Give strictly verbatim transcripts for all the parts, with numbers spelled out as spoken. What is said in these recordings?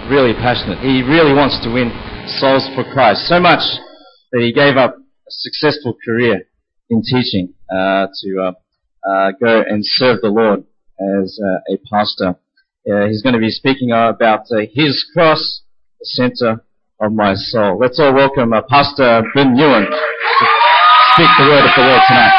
really passionate. He really wants to win souls for Christ. So much that he gave up a successful career in teaching uh, to uh, uh, go and serve the Lord as uh, a pastor. Uh, he's going to be speaking uh, about uh, his cross, the center of my soul. Let's all welcome uh, Pastor Ben Ewan to speak the word of the Lord tonight.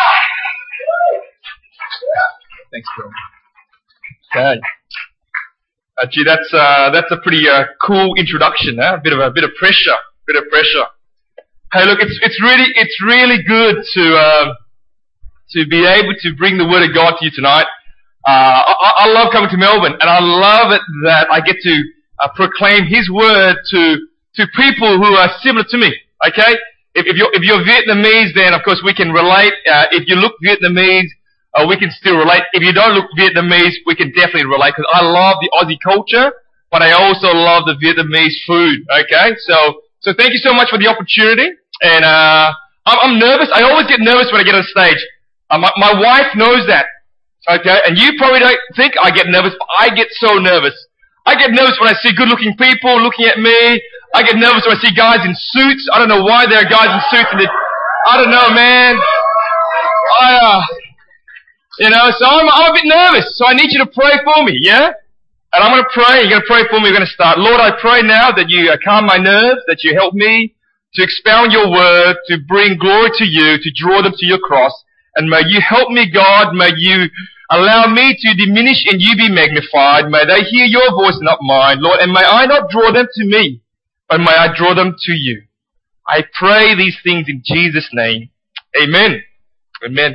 Thanks, Bill. Okay. Uh, gee, that's uh, that's a pretty uh, cool introduction, huh? A bit of a bit of pressure, bit of pressure. Hey, look, it's it's really it's really good to uh, to be able to bring the word of God to you tonight. Uh, I, I love coming to Melbourne, and I love it that I get to uh, proclaim His word to to people who are similar to me. Okay, if, if you're if you're Vietnamese, then of course we can relate. Uh, if you look Vietnamese, Uh, we can still relate. If you don't look Vietnamese, we can definitely relate, because I love the Aussie culture, but I also love the Vietnamese food. Okay, so so thank you so much for the opportunity. And uh, I'm, I'm nervous. I always get nervous when I get on stage. Uh, my, my wife knows that. Okay, and you probably don't think I get nervous, but I get so nervous. I get nervous when I see good-looking people looking at me. I get nervous when I see guys in suits. I don't know why there are guys in suits. And I don't know, man. I. Uh, You know, so I'm, I'm a bit nervous, so I need you to pray for me, yeah? And I'm going to pray, you're going to pray for me, we're going to start. Lord, I pray now that you uh, calm my nerves, that you help me to expound your word, to bring glory to you, to draw them to your cross. And may you help me, God, may you allow me to diminish and you be magnified. May they hear your voice, not mine, Lord, and may I not draw them to me, but may I draw them to you. I pray these things in Jesus' name. Amen. Amen.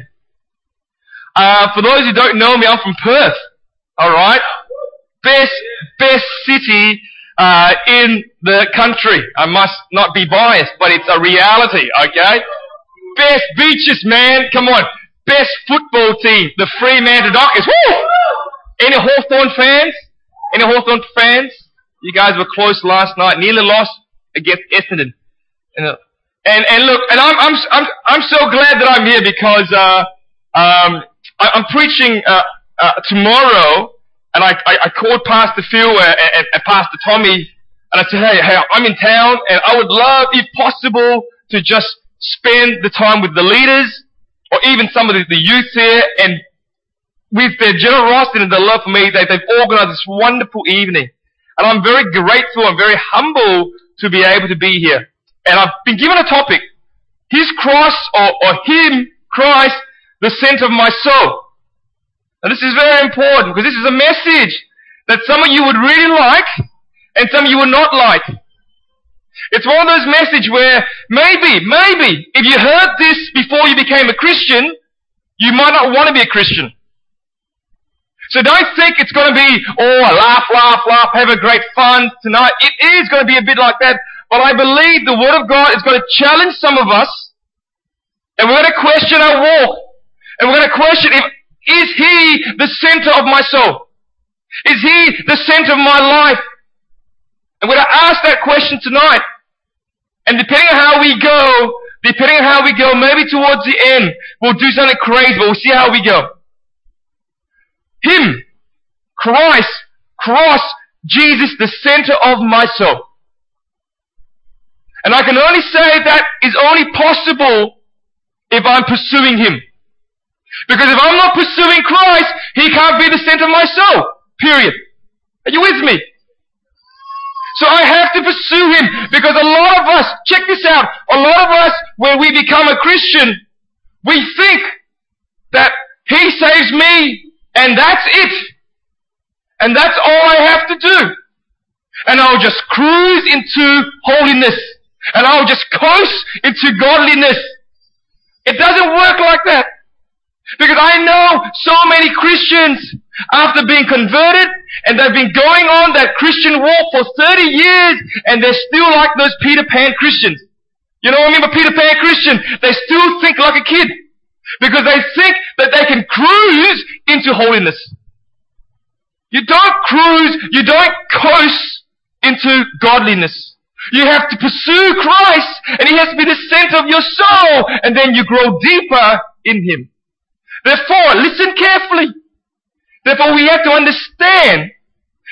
Uh, for those who don't know me, I'm from Perth. Alright? Best, best city, uh, in the country. I must not be biased, but it's a reality, okay? Best beaches, man. Come on. Best football team. The Fremantle Dockers. Woo! Any Hawthorn fans? Any Hawthorn fans? You guys were close last night. Nearly lost against Essendon. And, and, and look, and I'm, I'm, I'm, I'm so glad that I'm here because, uh, um, I'm preaching uh, uh, tomorrow, and I, I, I called Pastor Phil and, and, and Pastor Tommy, and I said, hey, hey, I'm in town, and I would love, if possible, to just spend the time with the leaders, or even some of the, the youth here, and with their generosity and their love for me, they, they've organized this wonderful evening. And I'm very grateful, I'm very humble to be able to be here. And I've been given a topic, His cross, or, or Him, Christ, the center of my soul. And this is very important, because this is a message that some of you would really like and some of you would not like. It's one of those messages where maybe, maybe, if you heard this before you became a Christian, you might not want to be a Christian. So don't think it's going to be, oh, laugh, laugh, laugh, have a great fun tonight. It is going to be a bit like that, but I believe the Word of God is going to challenge some of us, and we're going to question our walk. And we're going to question, if, is He the center of my soul? Is He the center of my life? And we're going to ask that question tonight. And depending on how we go, depending on how we go, maybe towards the end, we'll do something crazy, but we'll see how we go. Him, Christ, cross, Jesus, the center of my soul. And I can only say that is only possible if I'm pursuing Him. Because if I'm not pursuing Christ, He can't be the center of my soul. Period. Are you with me? So I have to pursue Him, because a lot of us, check this out, a lot of us, when we become a Christian, we think that He saves me, and that's it. And that's all I have to do. And I'll just cruise into holiness. And I'll just coast into godliness. It doesn't work like that. Because I know so many Christians, after being converted, and they've been going on that Christian walk for thirty years, and they're still like those Peter Pan Christians. You know what I mean by Peter Pan Christian? They still think like a kid. Because they think that they can cruise into holiness. You don't cruise, you don't coast into godliness. You have to pursue Christ, and He has to be the center of your soul, and then you grow deeper in Him. Therefore, listen carefully. Therefore, we have to understand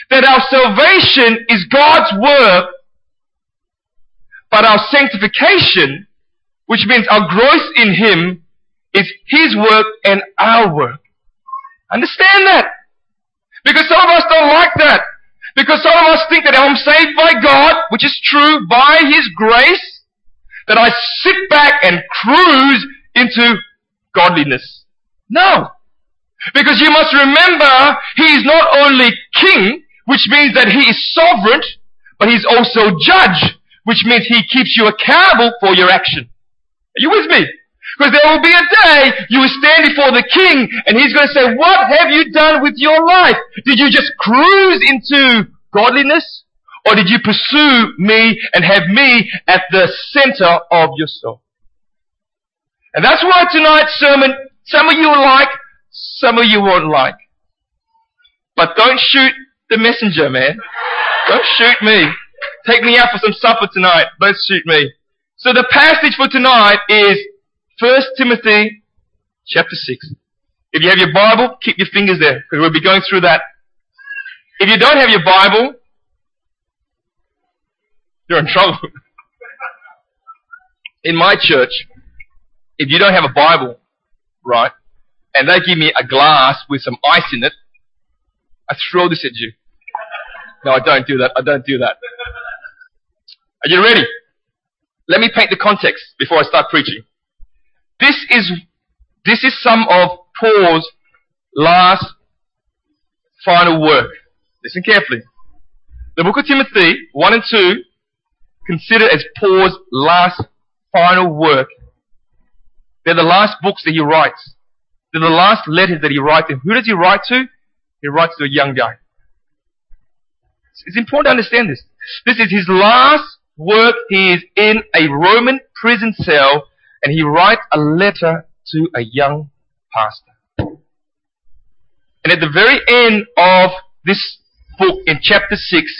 that our salvation is God's work, but our sanctification, which means our growth in Him, is His work and our work. Understand that? Because some of us don't like that. Because some of us think that I'm saved by God, which is true, by His grace, that I sit back and cruise into godliness. No. Because you must remember, He is not only King, which means that He is sovereign, but He's also judge, which means He keeps you accountable for your action. Are you with me? Because there will be a day you will stand before the King and He's going to say, what have you done with your life? Did you just cruise into godliness? Or did you pursue me and have me at the center of your soul? And that's why tonight's sermon, some of you will like, some of you won't like. But don't shoot the messenger, man. Don't shoot me. Take me out for some supper tonight. Don't shoot me. So the passage for tonight is First Timothy chapter six. If you have your Bible, keep your fingers there, because we'll be going through that. If you don't have your Bible, you're in trouble. In my church, if you don't have a Bible, right, and they give me a glass with some ice in it, I throw this at you. No, I don't do that. I don't do that. Are you ready? Let me paint the context before I start preaching. This is, this is some of Paul's last final work. Listen carefully. The book of Timothy, one and two, considered as Paul's last final work. They're the last books that he writes. They're the last letters that he writes. And who does he write to? He writes to a young guy. It's important to understand this. This is his last work. He is in a Roman prison cell, and he writes a letter to a young pastor. And at the very end of this book, in chapter six,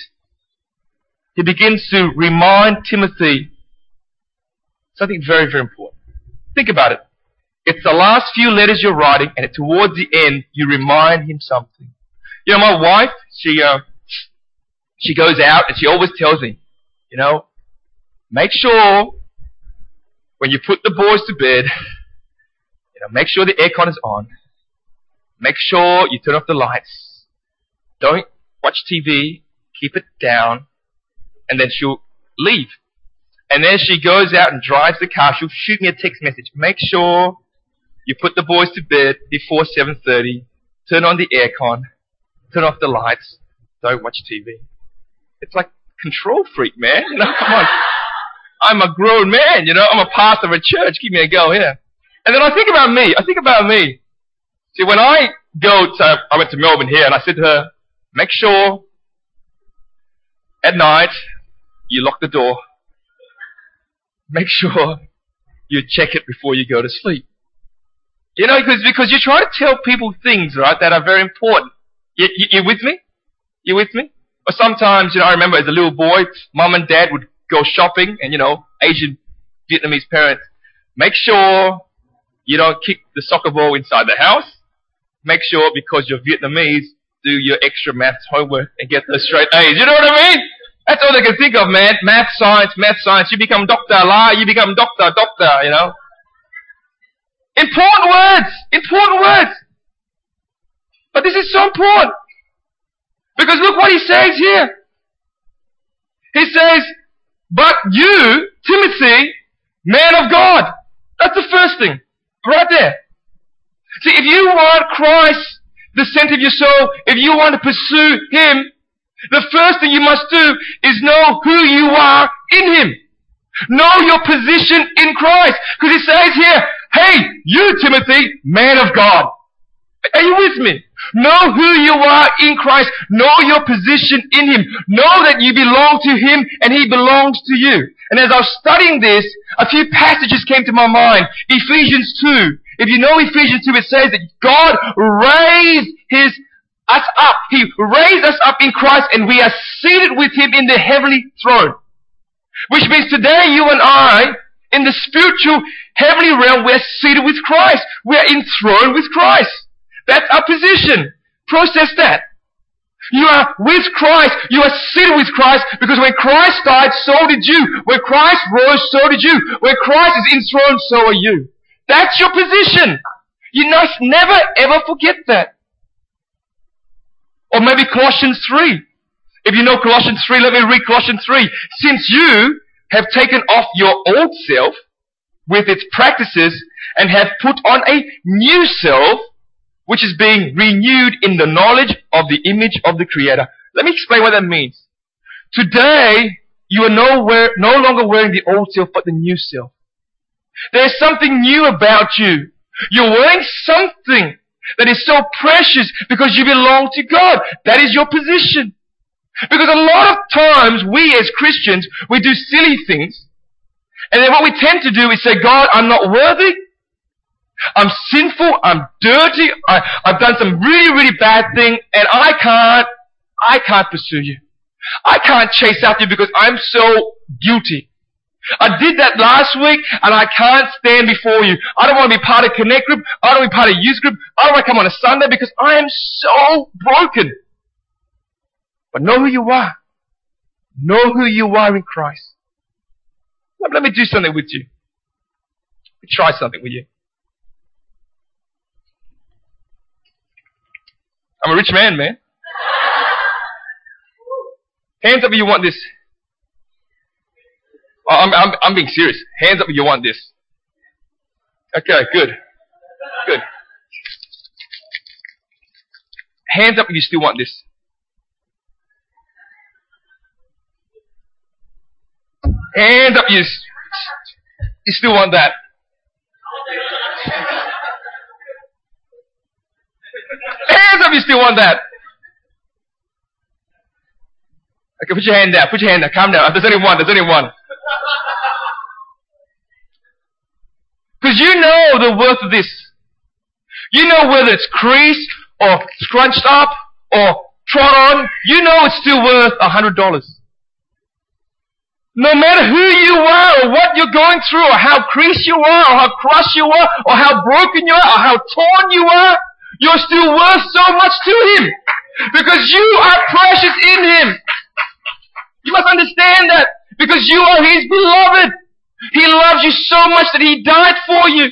he begins to remind Timothy something very, very important. Think about it. It's the last few letters you're writing, and towards the end, you remind him something. You know, my wife, she uh, she goes out and she always tells me, you know, make sure when you put the boys to bed, you know, make sure the aircon is on. Make sure you turn off the lights. Don't watch T V. Keep it down. And then she'll leave. And then she goes out and drives the car. She'll shoot me a text message. Make sure you put the boys to bed before seven thirty. Turn on the aircon. Turn off the lights. Don't watch T V. It's like control freak, man. You know, come on. I'm a grown man, you know. I'm a pastor of a church. Give me a go here. And then I think about me. I think about me. See, when I go to, I went to Melbourne here, and I said to her, make sure at night you lock the door. Make sure you check it before you go to sleep. You know, because, because you try to tell people things, right, that are very important. You, you, you with me? You with me? Or sometimes, you know, I remember as a little boy, mum and dad would go shopping, and, you know, Asian Vietnamese parents, make sure you don't kick the soccer ball inside the house. Make sure, because you're Vietnamese, do your extra maths homework and get those straight A's. You know what I mean? That's all they can think of, man. Math, science, math, science. You become doctor, la, you become doctor, doctor, you know. Important words! Important words! But this is so important. Because look what he says here. He says, but you, Timothy, man of God. That's the first thing. Right there. See, if you want Christ, the center of your soul, if you want to pursue Him, the first thing you must do is know who you are in Him. Know your position in Christ. Because He says here, hey, you Timothy, man of God. Are you with me? Know who you are in Christ. Know your position in Him. Know that you belong to Him and He belongs to you. And as I was studying this, a few passages came to my mind. Ephesians two. If you know Ephesians two, it says that God raised His us up. He raised us up in Christ, and we are seated with Him in the heavenly throne. Which means today you and I, in the spiritual heavenly realm, we're seated with Christ. We're enthroned with Christ. That's our position. Process that. You are with Christ. You are seated with Christ because when Christ died, so did you. When Christ rose, so did you. When Christ is enthroned, so are you. That's your position. You must never ever forget that. Or maybe Colossians three. If you know Colossians three, let me read Colossians three. Since you have taken off your old self with its practices and have put on a new self, which is being renewed in the knowledge of the image of the Creator. Let me explain what that means. Today, you are nowhere, no longer wearing the old self, but the new self. There's something new about you. You're wearing something that is so precious because you belong to God. That is your position. Because a lot of times, we as Christians, we do silly things. And then what we tend to do is say, God, I'm not worthy. I'm sinful. I'm dirty. I, I've done some really, really bad thing. And I can't, I can't pursue you. I can't chase after you because I'm so guilty. I did that last week and I can't stand before you. I don't want to be part of Connect Group. I don't want to be part of Youth Group. I don't want to come on a Sunday because I am so broken. But know who you are. Know who you are in Christ. Let me do something with you. Let me try something with you. I'm a rich man, man. Hands up if you want this. Oh, I'm, I'm, I'm being serious. Hands up if you want this. Okay, good. Good. Hands up if you still want this. Hands up, you, you still want that. Hands up, you still want that. Okay, put your hand down, put your hand down, calm down. There's only one, there's only one. Because you know the worth of this. You know whether it's creased or scrunched up or trod on, you know it's still worth a hundred dollars. No matter who you are or what you're going through or how creased you are or how crushed you are or how broken you are or how torn you are, you're still worth so much to Him. Because you are precious in Him. You must understand that. Because you are His beloved. He loves you so much that He died for you.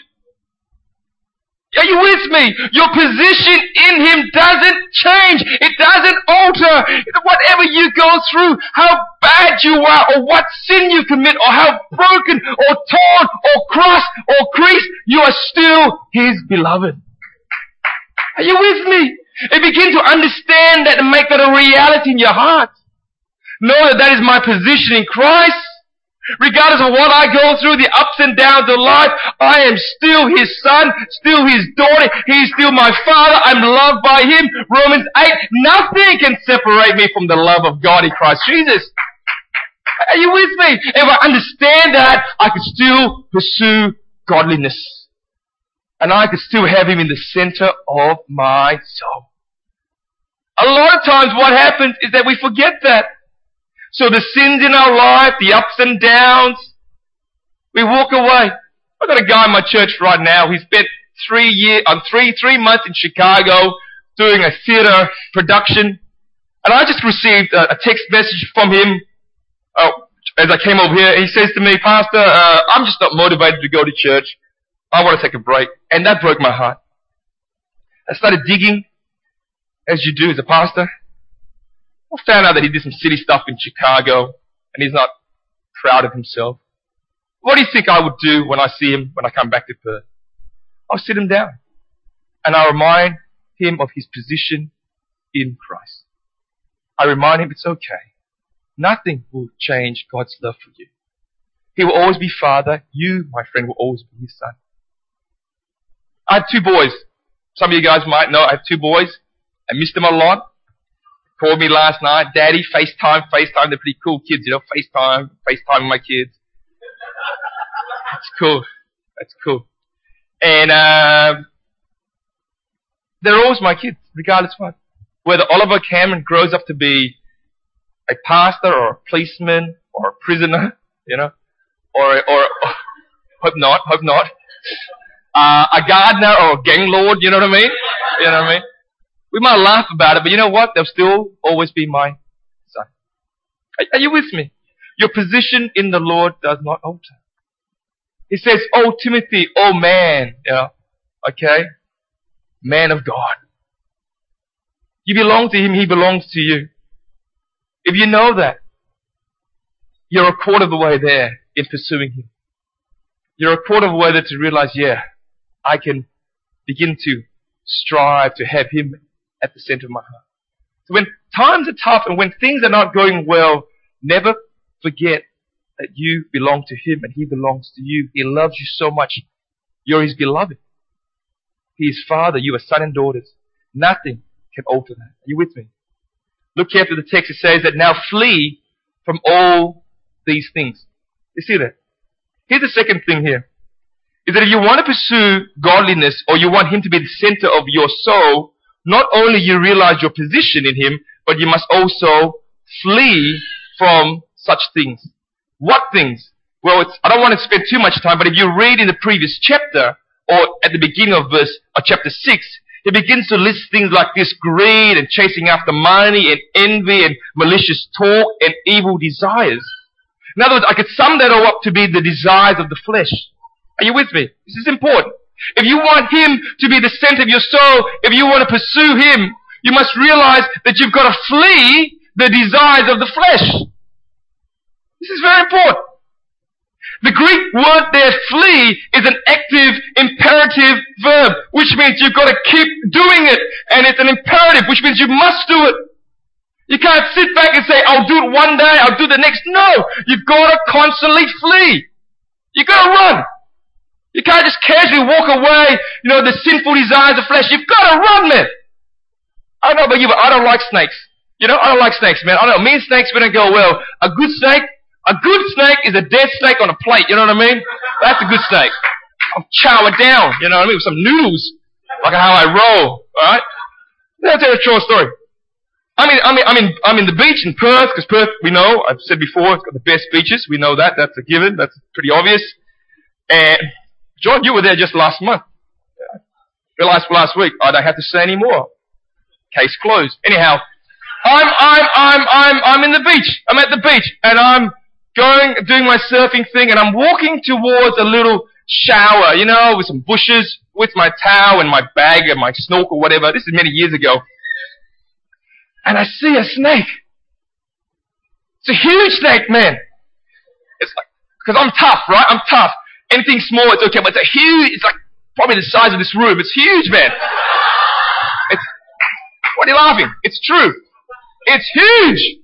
Are you with me? Your position in Him doesn't change. It doesn't alter. Whatever you go through, how bad you are, or what sin you commit, or how broken, or torn, or crushed, or creased, you are still His beloved. Are you with me? And begin to understand that and make that a reality in your heart. Know that that is my position in Christ. Regardless of what I go through, the ups and downs of life, I am still His son, still His daughter. He's still my Father. I'm loved by Him. Romans eight, nothing can separate me from the love of God in Christ Jesus. Are you with me? If I understand that, I can still pursue godliness. And I can still have Him in the center of my soul. A lot of times what happens is that we forget that. So the sins in our life, the ups and downs, we walk away. I've got a guy in my church right now. He spent three year, um, three, three months in Chicago doing a theater production. And I just received a, a text message from him, uh, as I came over here. He says to me, Pastor, uh, I'm just not motivated to go to church. I want to take a break. And that broke my heart. I started digging, as you do as a pastor. I found out that he did some silly stuff in Chicago, and he's not proud of himself. What do you think I would do when I see him, when I come back to Perth? I'll sit him down, and I'll remind him of his position in Christ. I remind him it's okay. Nothing will change God's love for you. He will always be Father. You, my friend, will always be His Son. I have two boys. Some of you guys might know I have two boys. I miss them a lot. Called me last night, Daddy, FaceTime, FaceTime. They're pretty cool kids, you know, FaceTime, FaceTime with my kids. That's cool. That's cool. And, uh, they're always my kids, regardless of what. Whether Oliver Cameron grows up to be a pastor or a policeman or a prisoner, you know, or, or, or hope not, hope not. Uh, a gardener or a gang lord, you know what I mean? You know what I mean? We might laugh about it, but you know what? They'll still always be my son. Are, are you with me? Your position in the Lord does not alter. He says, "Oh Timothy, oh man," yeah, okay, man of God. You belong to Him, He belongs to you. If you know that, you're a quarter of the way there in pursuing Him. You're a quarter of the way there to realize, yeah, I can begin to strive to have Him at the center of my heart. So when times are tough and when things are not going well, never forget that you belong to Him and He belongs to you. He loves you so much. You're His beloved. He is Father. You are son and daughters. Nothing can alter that. Are you with me? Look carefully at the text. It says that now flee from all these things. You see that? Here's the second thing here. Is that if you want to pursue godliness or you want Him to be the center of your soul, not only you realize your position in Him, but you must also flee from such things. What things? Well, it's, I don't want to spend too much time, but if you read in the previous chapter, or at the beginning of verse, or chapter six, he begins to list things like this: greed and chasing after money and envy and malicious talk and evil desires. In other words, I could sum that all up to be the desires of the flesh. Are you with me? This is important. If you want Him to be the center of your soul, if you want to pursue Him, you must realize that you've got to flee the desires of the flesh. This is very important. The Greek word there, flee, is an active, imperative verb, which means you've got to keep doing it. And it's an imperative, which means you must do it. You can't sit back and say, I'll do it one day, I'll do the next. No! You've got to constantly flee. You've got to run. You can't just casually walk away, you know, the sinful desires of flesh. You've got to run, man. I don't know about you, but I don't like snakes. You know, I don't like snakes, man. I don't know. Me and snakes, we don't go well. A good snake, a good snake is a dead snake on a plate, you know what I mean? That's a good snake. I'll chow it down, you know what I mean, with some noodles. Like how I roll, alright? I'll tell you a true story. I mean, I mean, I mean, I'm in the beach in Perth, because Perth, we know, I've said before, it's got the best beaches. We know that. That's a given. That's pretty obvious. And John, you were there just last month. I realized last week, I don't have to say any more. Case closed. Anyhow, I'm, I'm, I'm, I'm, I'm in the beach. I'm at the beach, and I'm going, doing my surfing thing, and I'm walking towards a little shower, you know, with some bushes, with my towel and my bag and my snorkel, whatever. This is many years ago. And I see a snake. It's a huge snake, man. It's like, because I'm tough, right? I'm tough. Anything small, it's okay, but it's a huge, it's like probably the size of this room. It's huge, man. It's, what are you laughing? It's true. It's huge.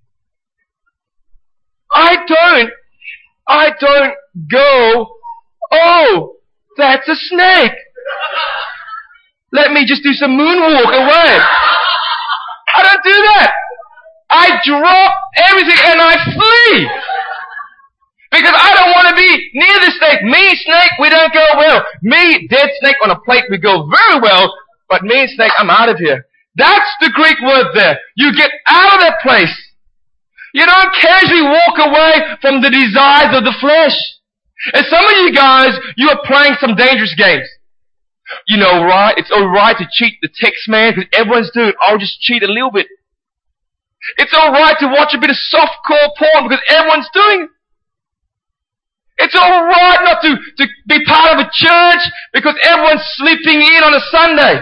I don't, I don't go, oh, that's a snake. Let me just do some moonwalk away. I don't do that. I drop everything and I flee. Because I don't want to be near the snake. Me, snake, we don't go well. Me, dead snake on a plate, we go very well. But me, snake, I'm out of here. That's the Greek word there. You get out of that place. You don't casually walk away from the desires of the flesh. And some of you guys, you are playing some dangerous games. You know, right? It's alright to cheat the text man because everyone's doing it. I'll just cheat a little bit. It's alright to watch a bit of softcore porn because everyone's doing it. It's alright not to, to be part of a church because everyone's sleeping in on a Sunday.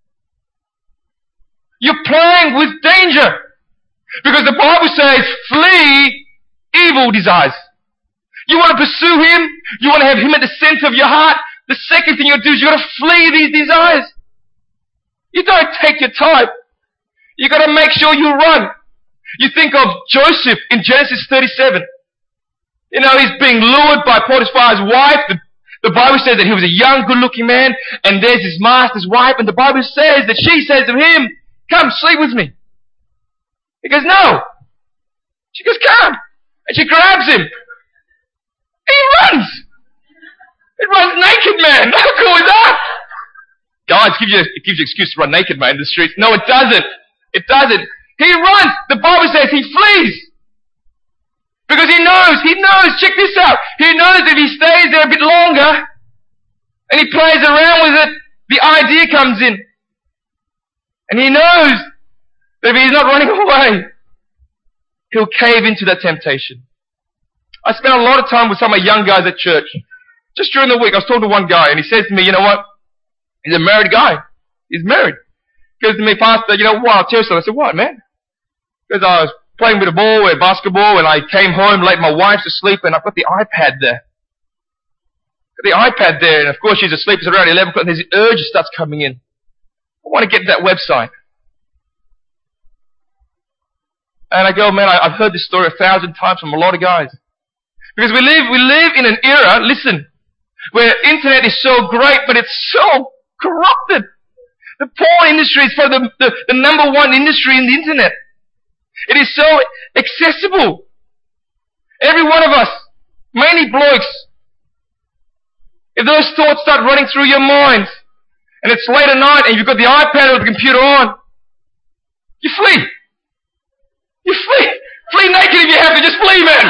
You're playing with danger. Because the Bible says, flee evil desires. You want to pursue Him? You want to have Him at the center of your heart? The second thing you do is you got to flee these desires. You don't take your time. You got to make sure you run. You think of Joseph in Genesis thirty-seven. You know, he's being lured by Potiphar's wife. The, the Bible says that he was a young, good-looking man, and there's his master's wife, and the Bible says that she says to him, come, sleep with me. He goes, no. She goes, come. And she grabs him. And he runs. It runs naked, man. How cool is that? Guys, it gives you, it gives you an excuse to run naked, man, in the streets. No, it doesn't. It doesn't. He runs. The Bible says he flees. Because he knows, he knows, check this out. He knows if he stays there a bit longer and he plays around with it, the idea comes in. And he knows that if he's not running away, he'll cave into that temptation. I spent a lot of time with some of my young guys at church. Just during the week, I was talking to one guy, and he says to me, you know what? He's a married guy. He's married. He goes to me, Pastor, you know what? I'll tell you something. I said, what, man? Because I was playing with a ball or basketball, and I came home late. My wife's asleep, and I've got the iPad there. Got the iPad there, and of course she's asleep. It's around eleven o'clock, and this urge starts coming in. I want to get to that website. And I go, man, I, I've heard this story a thousand times from a lot of guys. Because we live, we live in an era, listen, where internet is so great, but it's so corrupted. The porn industry is probably the, the, the number one industry in the internet. It is so accessible. Every one of us, mainly blokes, if those thoughts start running through your minds, and it's late at night, and you've got the iPad or the computer on, you flee. You flee. Flee naked if you have to. Just flee, man.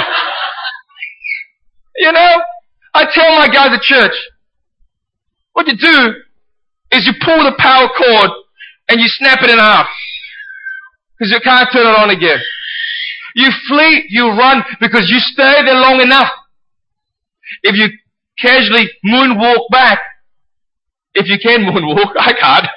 You know, I tell my guys at church, what you do is you pull the power cord and you snap it in half. Because you can't turn it on again. You flee, you run, because you stay there long enough. If you casually moonwalk back, if you can moonwalk, I can't,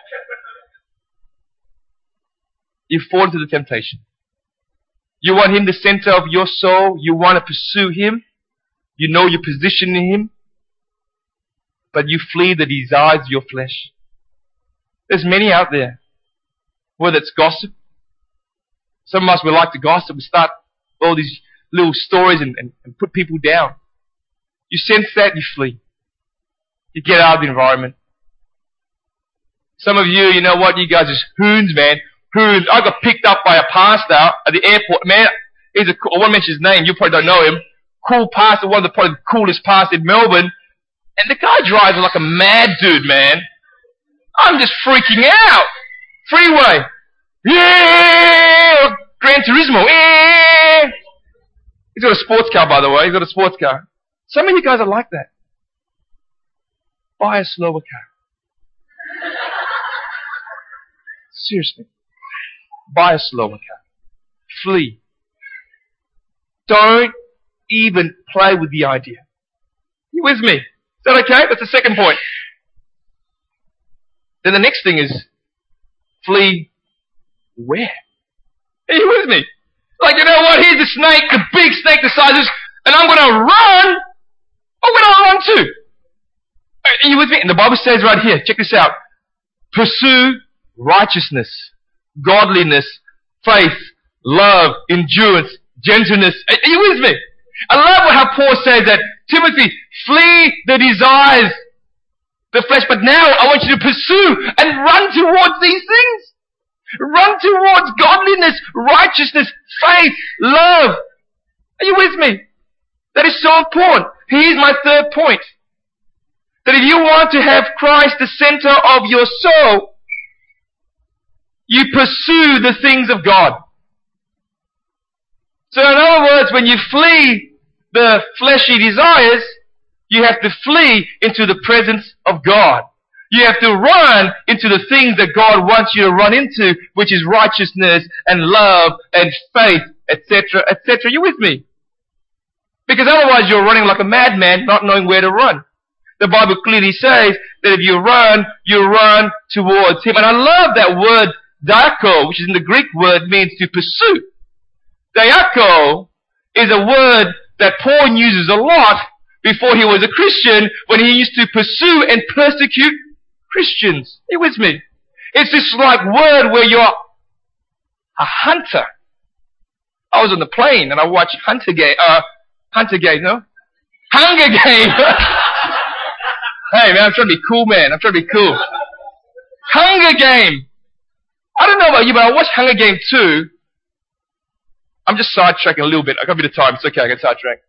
you fall into the temptation. You want Him the center of your soul. You want to pursue Him. You know your position in Him. But you flee the desires of your flesh. There's many out there. Whether it's gossip. Some of us, we like to gossip. We start all these little stories and, and, and put people down. You sense that, you flee. You get out of the environment. Some of you, you know what? You guys are hoons, man. Hoons. I got picked up by a pastor at the airport. Man, he's a cool, I won't mention his name. You probably don't know him. Cool pastor, one of the probably the coolest pastors in Melbourne. And the guy drives like a mad dude, man. I'm just freaking out. Freeway. Yeah! Gran Turismo. Yeah! He's got a sports car, by the way. He's got a sports car. Some of you guys are like that. Buy a slower car. Seriously. Buy a slower car. Flee. Don't even play with the idea. You with me? Is that okay? That's the second point. Then the next thing is, flee where? Are you with me? Like, you know what? Here's the snake, the big snake the size of this, and I'm going to run. Oh, where do I run to? Are you with me? And the Bible says right here, check this out. Pursue righteousness, godliness, faith, love, endurance, gentleness. Are you with me? I love how Paul says that, Timothy, flee the desires, the flesh, but now I want you to pursue and run towards these things. Run towards godliness, righteousness, faith, love. Are you with me? That is so important. Here's my third point. That if you want to have Christ the center of your soul, you pursue the things of God. So in other words, when you flee the fleshy desires, you have to flee into the presence of God. You have to run into the things that God wants you to run into, which is righteousness and love and faith, et cetera, et cetera. You with me? Because otherwise you're running like a madman, not knowing where to run. The Bible clearly says that if you run, you run towards Him. And I love that word, diako, which is in the Greek word, means to pursue. Diako is a word that Paul uses a lot before he was a Christian, when he used to pursue and persecute Christians. Are you with me? It's this like word where you're a hunter. I was on the plane and I watched Hunter Game, uh, Hunter Game, no? Hunger Game! Hey man, I'm trying to be cool, man. I'm trying to be cool. Hunger Game! I don't know about you, but I watched Hunger Game two. I'm just sidetracking a little bit. I got a bit of time. It's okay, I can sidetrack.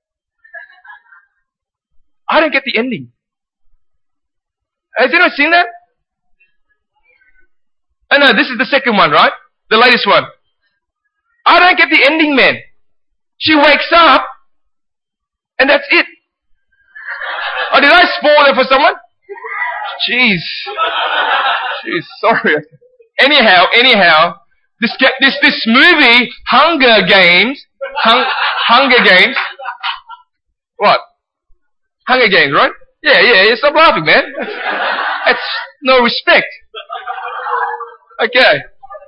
I don't get the ending. Has anyone seen that? Oh no, this is the second one, right? The latest one. I don't get the ending, man. She wakes up, and that's it. Oh, did I spoil it for someone? Jeez. Jeez, sorry. anyhow, anyhow, this this this movie, Hunger Games, hung, Hunger Games. What? Hunger Games, right? Yeah, yeah, yeah. Stop laughing, man. That's, that's no respect. Okay.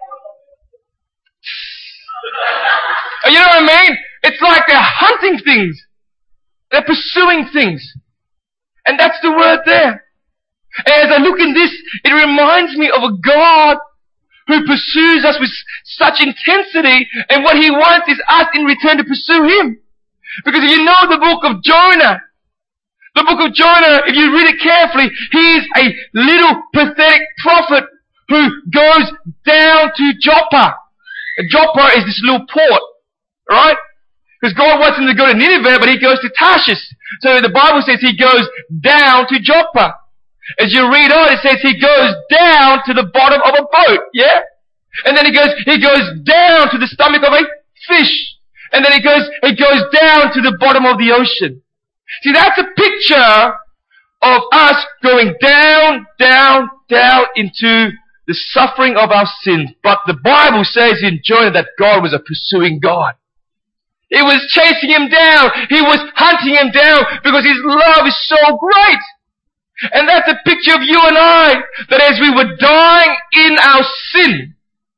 You know what I mean? It's like they're hunting things. They're pursuing things. And that's the word there. And as I look in this, it reminds me of a God who pursues us with such intensity, and what He wants is us in return to pursue Him. Because if you know the book of Jonah, the book of Jonah, if you read it carefully, he is a little pathetic prophet who goes down to Joppa. And Joppa is this little port, right? Because God wants him to go to Nineveh, but he goes to Tarshish. So the Bible says he goes down to Joppa. As you read on, it says he goes down to the bottom of a boat, yeah? And then he goes, he goes down to the stomach of a fish. And then he goes, he goes down to the bottom of the ocean. See, that's a picture of us going down, down, down into the suffering of our sins. But the Bible says in Jonah that God was a pursuing God. He was chasing him down. He was hunting him down because His love is so great. And that's a picture of you and I, that as we were dying in our sin,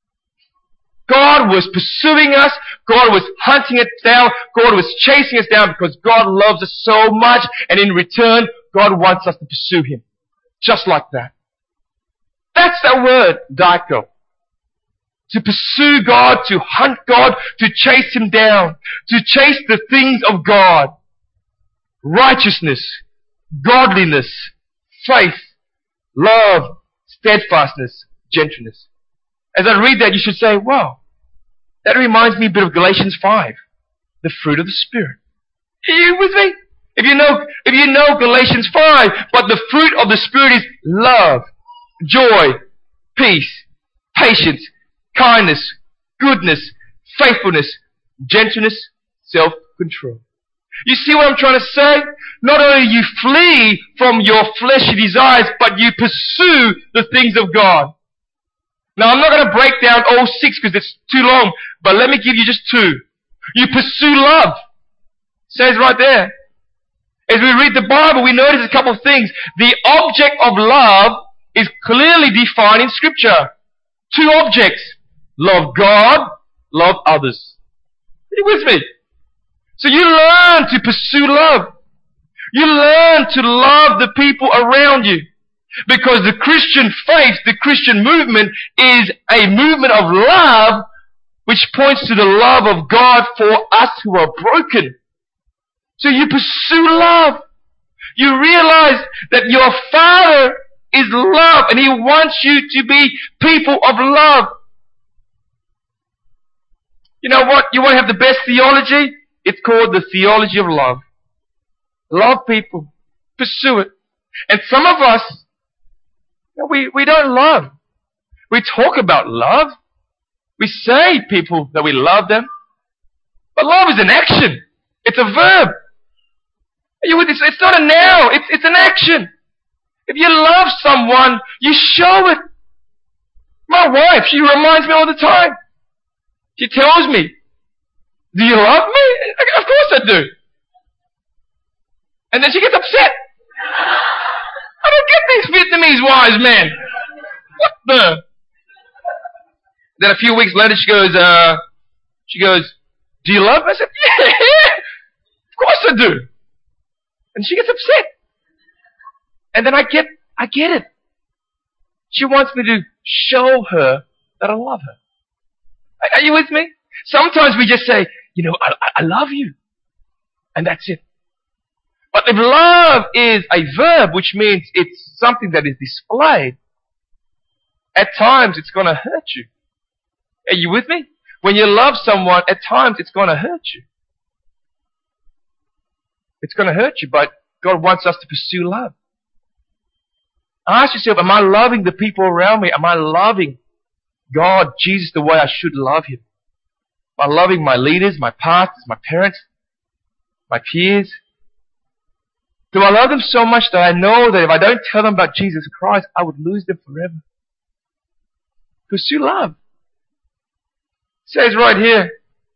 God was pursuing us. God was hunting us down. God was chasing us down because God loves us so much. And in return, God wants us to pursue Him. Just like that. That's that word, daiko. To pursue God, to hunt God, to chase Him down. To chase the things of God. Righteousness, godliness, faith, love, steadfastness, gentleness. As I read that, you should say, wow, that reminds me a bit of Galatians five, the fruit of the Spirit. Are you with me? If you know, if you know Galatians five, but the fruit of the Spirit is love, joy, peace, patience, kindness, goodness, faithfulness, gentleness, self-control. You see what I'm trying to say? Not only you flee from your fleshly desires, but you pursue the things of God. Now, I'm not going to break down all six because it's too long, but let me give you just two. You pursue love. It says right there. As we read the Bible, we notice a couple of things. The object of love is clearly defined in Scripture. Two objects. Love God, love others. Are you with me? So you learn to pursue love. You learn to love the people around you. Because the Christian faith, the Christian movement, is a movement of love which points to the love of God for us who are broken. So you pursue love. You realize that your Father is love and He wants you to be people of love. You know what? You want to have the best theology? It's called the theology of love. Love people. Pursue it. And some of us, we, we don't love. We talk about love. We say people that we love them. But love is an action. It's a verb. You, it's, it's not a noun. It's, it's an action. If you love someone, you show it. My wife, she reminds me all the time. She tells me, do you love me? Of course I do. And then she gets upset. I don't get these Vietnamese wives, man. What the? Then a few weeks later she goes, uh, she goes, do you love me? I said, yeah, yeah. Of course I do. And she gets upset. And then I get, I get it. She wants me to show her that I love her. Are you with me? Sometimes we just say, you know, I, I love you. And that's it. But if love is a verb, which means it's something that is displayed, at times it's going to hurt you. Are you with me? When you love someone, at times it's going to hurt you. It's going to hurt you, but God wants us to pursue love. Ask yourself, am I loving the people around me? Am I loving God, Jesus, the way I should love Him? Am I loving my leaders, my pastors, my parents, my peers? Do I love them so much that I know that if I don't tell them about Jesus Christ, I would lose them forever? Pursue love. It says right here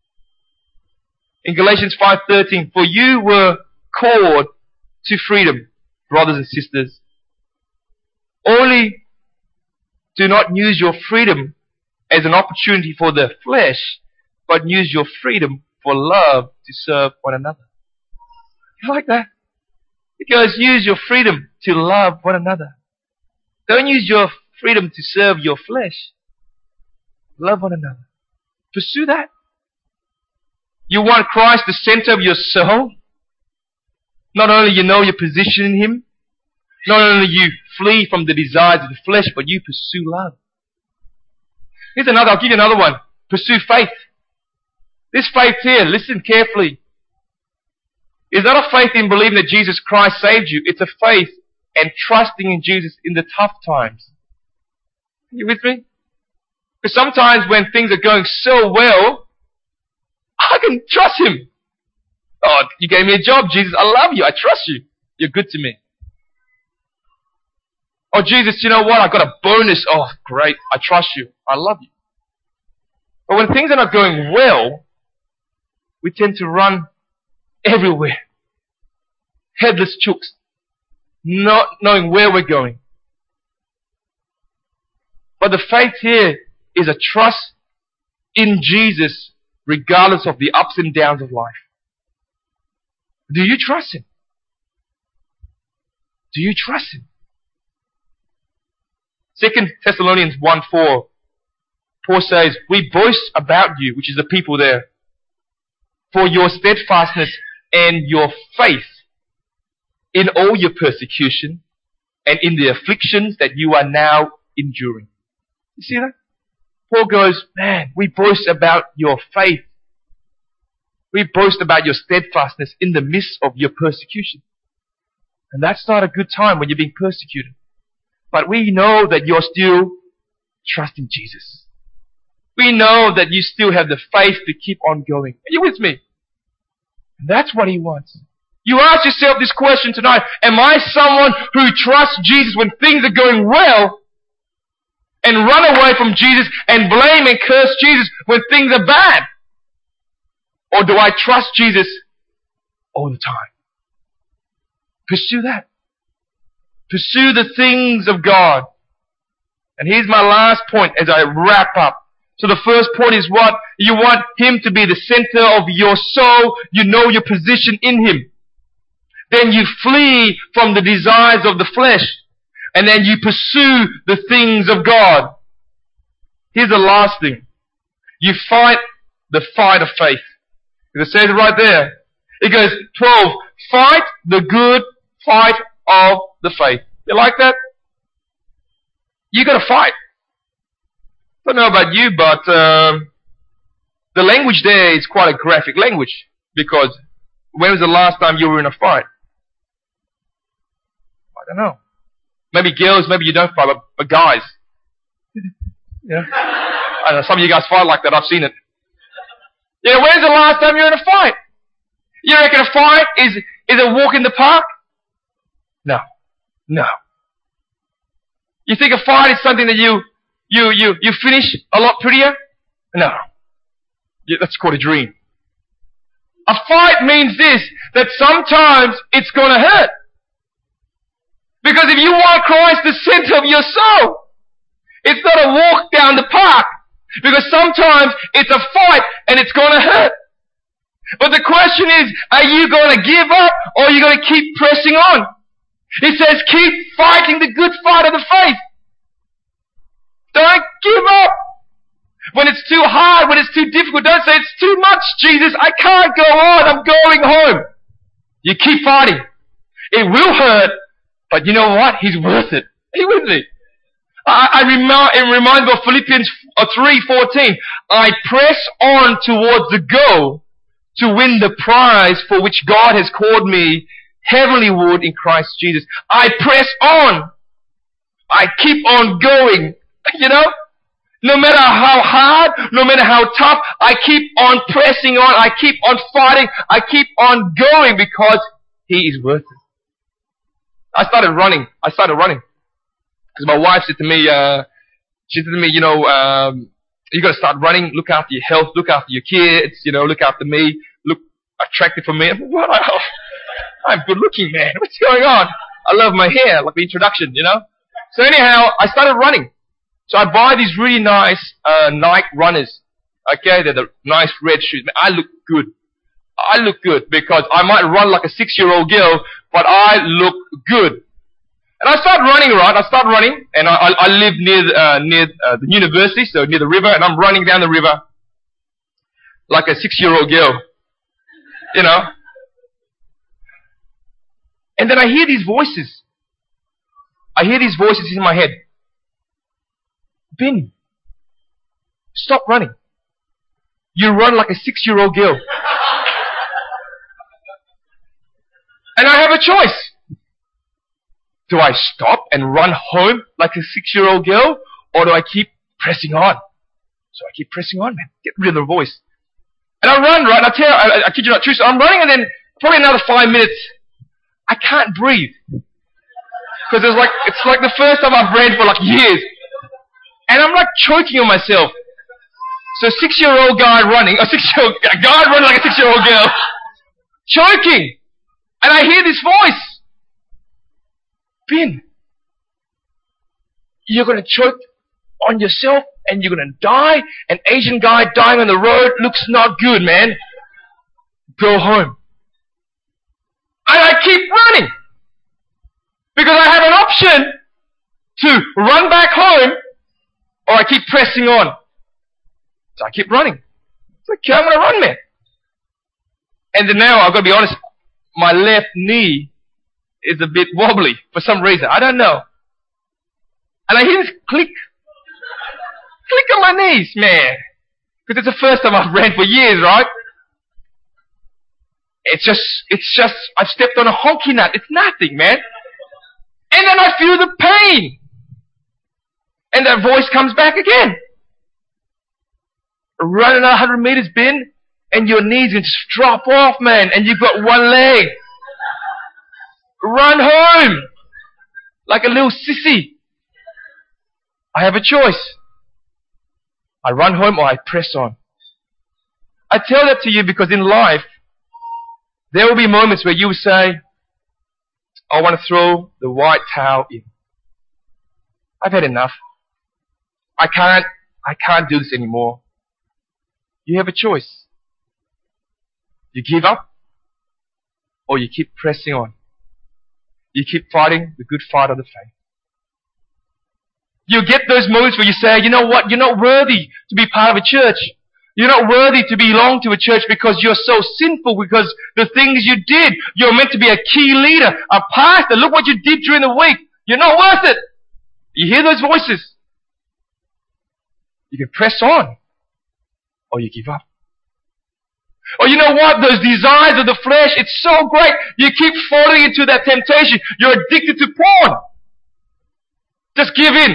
in Galatians five thirteen, for you were called to freedom, brothers and sisters. Only do not use your freedom as an opportunity for the flesh, but use your freedom for love to serve one another. You like that? It goes, use your freedom to love one another. Don't use your freedom to serve your flesh. Love one another. Pursue that. You want Christ the center of your soul? Not only you know your position in Him, not only you flee from the desires of the flesh, but you pursue love. Here's another, I'll give you another one. Pursue faith. This faith here, listen carefully, is not a faith in believing that Jesus Christ saved you. It's a faith and trusting in Jesus in the tough times. Are you with me? Because sometimes when things are going so well, I can trust Him. Oh, you gave me a job, Jesus. I love you. I trust you. You're good to me. Oh, Jesus, you know what? I got a bonus. Oh, great. I trust you. I love you. But when things are not going well, we tend to run everywhere. Headless chooks. Not knowing where we're going. But the faith here is a trust in Jesus regardless of the ups and downs of life. Do you trust Him? Do you trust Him? Second Thessalonians one four, Paul says, we boast about you, which is the people there, for your steadfastness and your faith in all your persecution and in the afflictions that you are now enduring. You see that? Paul goes, man, we boast about your faith. We boast about your steadfastness in the midst of your persecution. And that's not a good time when you're being persecuted. But we know that you're still trusting Jesus. We know that you still have the faith to keep on going. Are you with me? And that's what He wants. You ask yourself this question tonight, am I someone who trusts Jesus when things are going well and run away from Jesus and blame and curse Jesus when things are bad? Or do I trust Jesus all the time? Pursue that. Pursue the things of God. And here's my last point as I wrap up. So the first point is what? You want Him to be the center of your soul. You know your position in Him. Then you flee from the desires of the flesh. And then you pursue the things of God. Here's the last thing. You fight the fight of faith. It says right there. It goes, twelve, fight the good fight of the faith. You like that? You gotta fight. I don't know about you, but um, the language there is quite a graphic language. Because when was the last time you were in a fight? I don't know. Maybe girls, maybe you don't fight, but, but guys. Yeah. I don't know, some of you guys fight like that, I've seen it. Yeah, when's the last time you were in a fight? You reckon a fight is, is a walk in the park? No. No. You think a fight is something that you, you, you, you finish a lot prettier? No. Yeah, that's called a dream. A fight means this, that sometimes it's gonna hurt. Because if you want Christ the center of your soul, it's not a walk down the park. Because sometimes it's a fight and it's gonna hurt. But the question is, are you gonna give up or are you gonna keep pressing on? It says keep fighting the good fight of the faith. Don't give up. When it's too hard, when it's too difficult, don't say it's too much, Jesus, I can't go on, I'm going home. You keep fighting. It will hurt, but you know what? He's worth it. Are you with me? I, I remind, it reminds me of Philippians three fourteen. I press on towards the goal to win the prize for which God has called me heavenlyward in Christ Jesus. I press on. I keep on going. You know? No matter how hard, no matter how tough, I keep on pressing on. I keep on fighting. I keep on going because He is worth it. I started running. I started running. Because my wife said to me, uh, She said to me, you know, um, you got to start running. Look after your health. Look after your kids. You know, look after me. Look attractive for me. What? I'm good looking, man. What's going on? I love my hair, like the introduction, you know. So anyhow, I started running. So I buy these really nice uh, Nike runners. Okay, they're the nice red shoes. Man, I look good. I look good because I might run like a six-year-old girl, but I look good. And I start running, right? I start running, and I, I, I live near uh, near uh, the university, so near the river, and I'm running down the river like a six-year-old girl, you know. And then I hear these voices. I hear these voices in my head. Ben, stop running. You run like a six-year-old girl. And I have a choice. Do I stop and run home like a six-year-old girl, or do I keep pressing on? So I keep pressing on, man. Get rid of the voice. And I run, right? I tell you, I, I kid you not true. So I'm running, and then probably another five minutes, I can't breathe. Because it's like, it's like the first time I've ran for like years. And I'm like choking on myself. So six-year-old guy running, a six-year-old guy running like a six-year-old girl, choking. And I hear this voice. Ben, you're going to choke on yourself and you're going to die. An Asian guy dying on the road looks not good, man. Go home. And I keep running. Because I have an option to run back home, or I keep pressing on. So I keep running. It's like, okay, I'm going to run, man. And then now, I've got to be honest, my left knee is a bit wobbly for some reason. I don't know. And I hear this click. Click on my knees, man. Because it's the first time I've ran for years, right? It's just, it's just, I've stepped on a honky nut. It's nothing, man. And then I feel the pain. And that voice comes back again. Run another hundred meters, Ben, and your knees can just drop off, man, and you've got one leg. Run home. Like a little sissy. I have a choice. I run home or I press on. I tell that to you because in life, there will be moments where you will say, I want to throw the white towel in. I've had enough. I can't, I can't do this anymore. You have a choice. You give up, or you keep pressing on. You keep fighting the good fight of the faith. You get those moments where you say, you know what, you're not worthy to be part of a church. You're not worthy to belong to a church because you're so sinful, because the things you did, you're meant to be a key leader, a pastor. Look what you did during the week. You're not worth it. You hear those voices. You can press on, or you give up. Or you know what? Those desires of the flesh, it's so great. You keep falling into that temptation. You're addicted to porn. Just give in.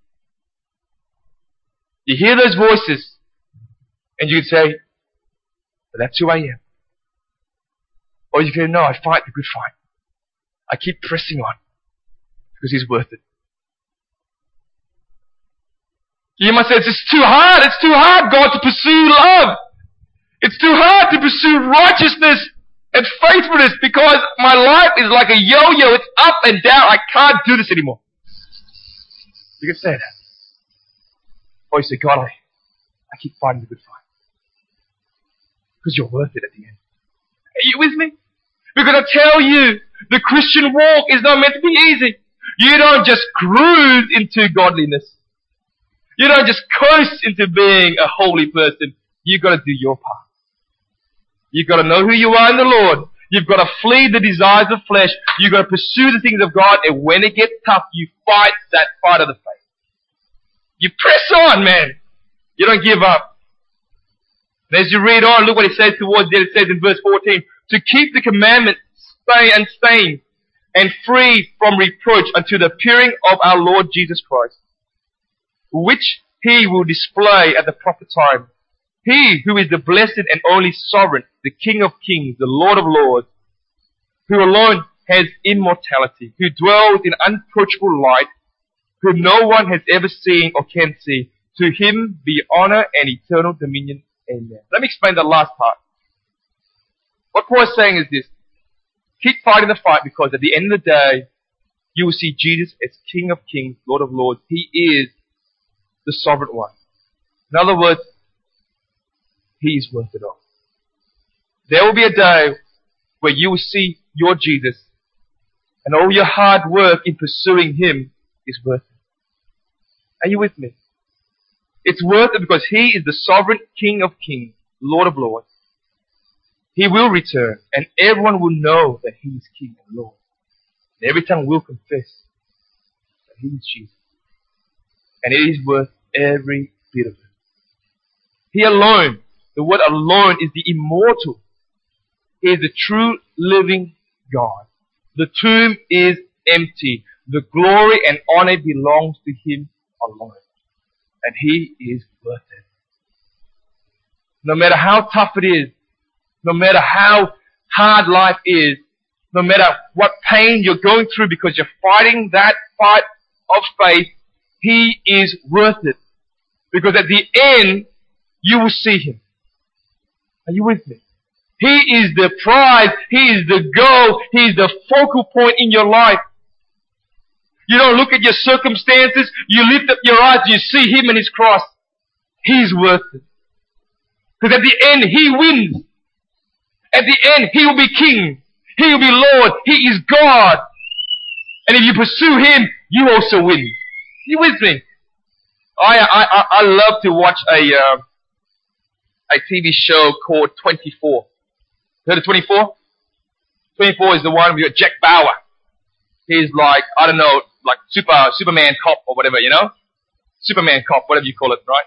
You hear those voices. And you can say, but that's who I am. Or you can, no, I fight the good fight. I keep pressing on. Because He's worth it. You might say, it's just too hard. It's too hard, God, to pursue love. It's too hard to pursue righteousness and faithfulness because my life is like a yo-yo. It's up and down. I can't do this anymore. You can say that. Or you say, God, I, I keep fighting the good fight. Because you're worth it at the end. Are you with me? Because I tell you, the Christian walk is not meant to be easy. You don't just cruise into godliness. You don't just coast into being a holy person. You've got to do your part. You've got to know who you are in the Lord. You've got to flee the desires of flesh. You've got to pursue the things of God. And when it gets tough, you fight that fight of the faith. You press on, man. You don't give up. And as you read on, look what it says towards the end. It says in verse fourteen, to keep the commandments unstained and free from reproach unto the appearing of our Lord Jesus Christ, which He will display at the proper time. He who is the blessed and only sovereign, the King of kings, the Lord of lords, who alone has immortality, who dwells in unapproachable light, whom no one has ever seen or can see. To him be honor and eternal dominion. Amen. Let me explain the last part. What Paul is saying is this. Keep fighting the fight, because at the end of the day, you will see Jesus as King of Kings, Lord of Lords. He is the sovereign one. In other words, He is worth it all. There will be a day where you will see your Jesus, and all your hard work in pursuing Him is worth it. Are you with me? It's worth it because He is the sovereign King of Kings, Lord of Lords. He will return, and everyone will know that He is King and Lord. And every tongue will confess that He is Jesus. And it is worth every bit of it. He alone, the word alone, is the immortal. He is the true living God. The tomb is empty. The glory and honor belongs to Him alone. And He is worth it. No matter how tough it is, no matter how hard life is, no matter what pain you're going through because you're fighting that fight of faith, He is worth it. Because at the end, you will see Him. Are you with me? He is the prize. He is the goal. He is the focal point in your life. You don't look at your circumstances. You lift up your eyes. You see Him and His cross. He's worth it. Because at the end, He wins. At the end, He will be King. He will be Lord. He is God. And if you pursue Him, you also win. Are you with me? I I I love to watch a uh, a T V show called twenty-four. Heard of twenty-four? twenty-four is the one with Jack Bauer. He's like, I don't know, like super Superman cop or whatever, you know? Superman cop, whatever you call it, right?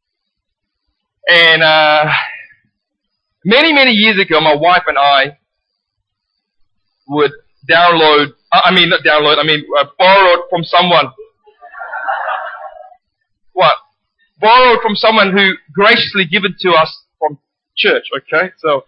And uh many, many years ago, my wife and I would download, I mean, not download, I mean, uh, borrowed from someone. What? Borrowed from someone who graciously given to us from church, okay? So,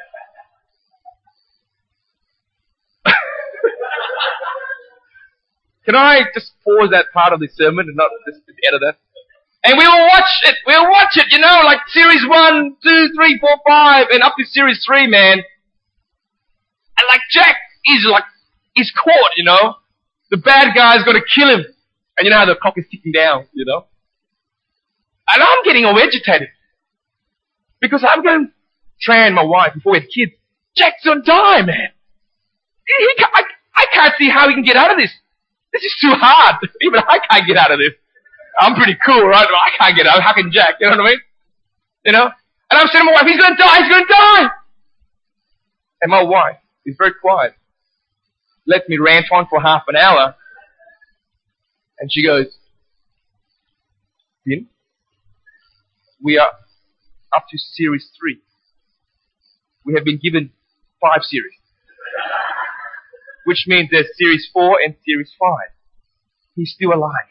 can I just pause that part of the sermon and not just edit that? And we will watch it, we'll watch it, you know, like series one, two, three, four, five, and up to series three, man. And like Jack is like, he's caught, you know. The bad guy's gonna kill him. And you know how the clock is ticking down, you know. And I'm getting all agitated. Because I'm going to train my wife before we had kids. Jack's gonna die, man. He, he, I, I can't see how he can get out of this. This is too hard. Even I can't get out of this. I'm pretty cool, right? I can't get out. How can Jack? You know what I mean? You know? And I'm saying to my wife, he's gonna die, he's gonna die! And my wife is very quiet. Lets me rant on for half an hour. And she goes, Finn, we are up to series three. We have been given five series. Which means there's series four and series five. He's still alive.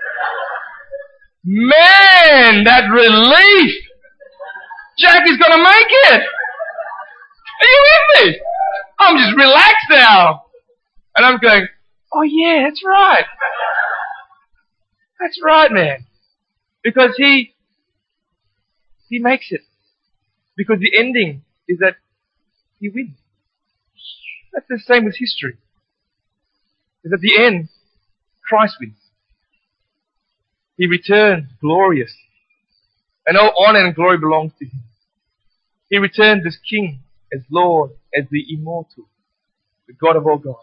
Man, that relief! Jack is gonna make it! Are you with me? I'm just relaxed now. And I'm going, oh yeah, that's right. That's right, man. Because he, he makes it. Because the ending is that he wins. That's the same as history. Is at the end, Christ wins. He returns glorious. And all honor and glory belongs to Him. He returns as King, as Lord, as the immortal, the God of all gods.